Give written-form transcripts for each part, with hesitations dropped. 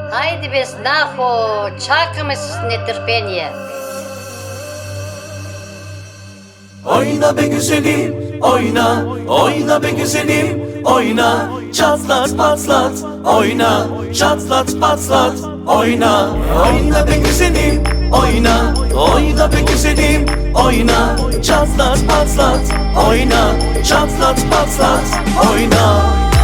Haydi без нахуй, чакаме с нетерпение. Oyna be güzelim, oyna, oyna be güzelim, oyna, çatlat patlat, oyna, çatlat patlat, oyna, oyna be güzelim, oyna, oyna be güzelim, oyna, çatlat patlat, oyna, çatlat patlat, oyna.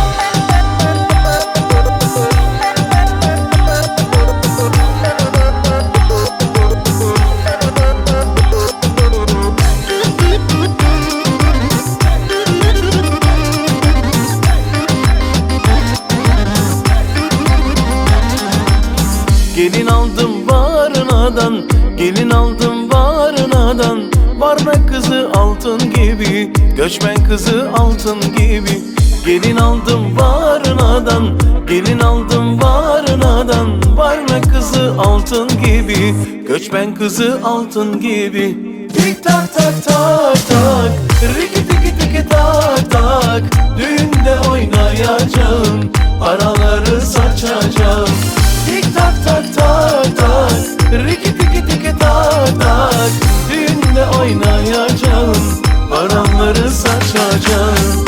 Gelin aldım Varna'dan, gelin aldım Varna'dan. Varna kızı altın gibi, göçmen kızı altın gibi. Gelin aldım Varna'dan, gelin aldım Varna'dan. Varna kızı altın gibi, göçmen kızı altın gibi. Tik tak tak tak tak, riki tiki tiki tak tak. Düğünde oynayacağım, paraları saçacağım. Tik tak tak tak tak, riki tiki tiki tak tak. Düğünde oynayacağım, paramları saçacağım.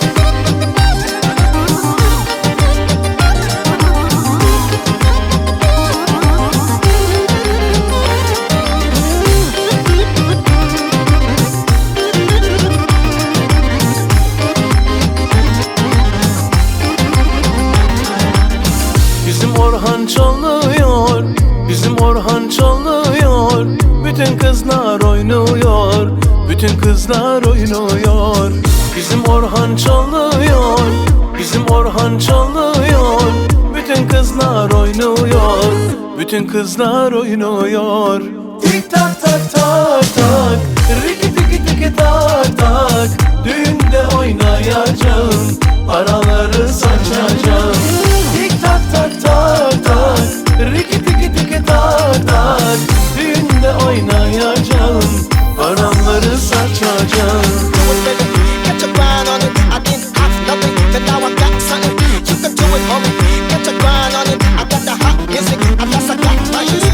Bizim Orhan çalıyor, bizim Orhan çalıyor. Bütün kızlar oynuyor, bütün kızlar oynuyor. Bizim Orhan çalıyor, bizim Orhan çalıyor. Bütün kızlar oynuyor, bütün kızlar oynuyor. Tik tak tak tak tak, riki tiki tiki tak tak. Düğünde oynayacağım, paraları saçacağım. Tik tak tak tak tak, riki tiki tiki tak tak. Düğünde oynayacağım, paramları saçacağım. Get your grind on it. I didn't have nothing, but now I got something. You can do it, homie. Get your grind on it. I got the hot music. I guess I got players.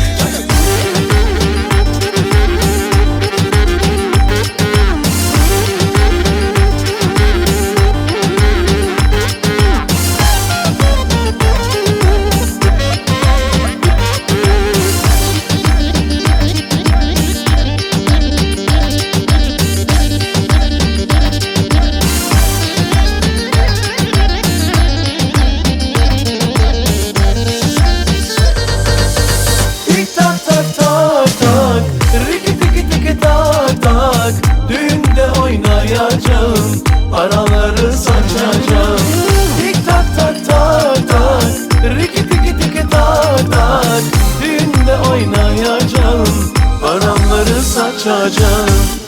Tik tak tak tak tak, riki tiki tiki tak tak. Düğünde oynayacağım, paraları saçacağım. Tik tak tak tak tak, riki tiki tiki tak tak. Düğünde oynayacağım, paramları saçacağım.